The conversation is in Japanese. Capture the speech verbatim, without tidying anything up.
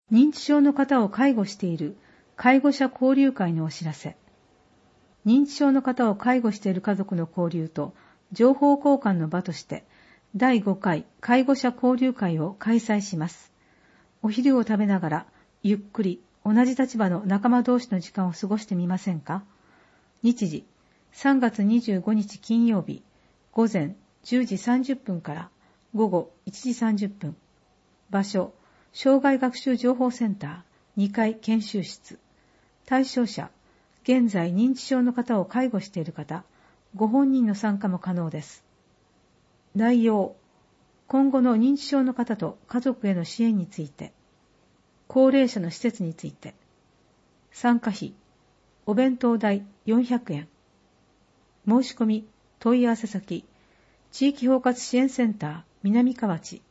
認知症の方を介護している介護者交流会のお知らせ。認知症の方を介護している家族の交流と情報交換の場としてだいごかい介護者交流会を開催します。お昼を食べながらゆっくり同じ立場の仲間同士の時間を過ごしてみませんか？日時さんがつにじゅうごにち金曜日午前じゅうじさんじゅっぷんから午後いちじさんじゅっぷん。場所障害学習情報センターにかい研修室。対象者、現在認知症の方を介護している方、ご本人の参加も可能です。内容、今後の認知症の方と家族への支援について、高齢者の施設について、参加費、お弁当代よんひゃくえん。申し込み、問い合わせ先、地域包括支援センター南河内